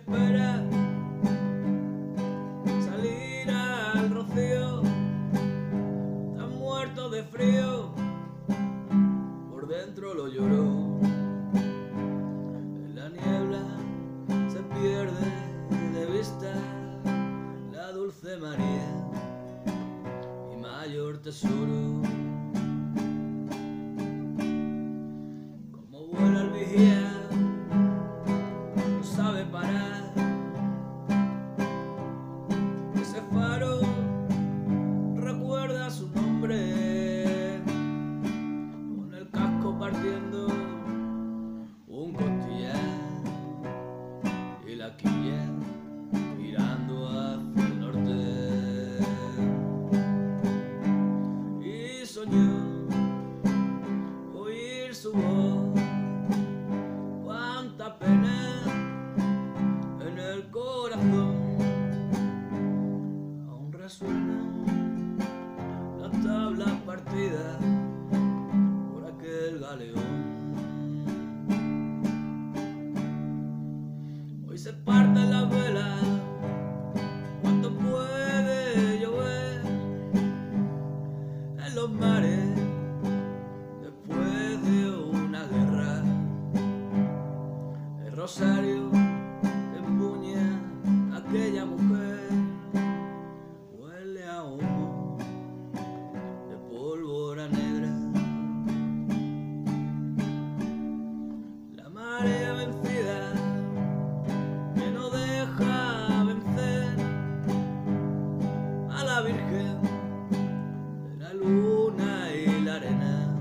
espera salir al rocío, tan muerto de frío, por dentro lo lloró. En la niebla se pierde de vista la dulce María, mi mayor tesoro. Como vuela el vigía, no sabe parar. Ese faro recuerda su nombre, con el casco partiendo un costillar y la quilla mirando hacia el norte. Y soñó oír su voz, cuánta pena en el corazón. Aún resuenan las tablas partidas por aquel galeón. Hoy se parten las velas cuando puede llover en los mares después de una guerra. El rosario que empuña aquella mujer huele a humo de pólvora negra. La marea vencida que no deja vencer a la Virgen de la luna y la arena.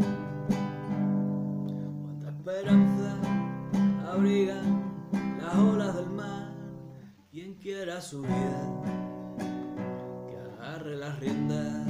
Cuánta esperanza abrigan las olas del mar. Quien quiera su vida, que agarre las riendas.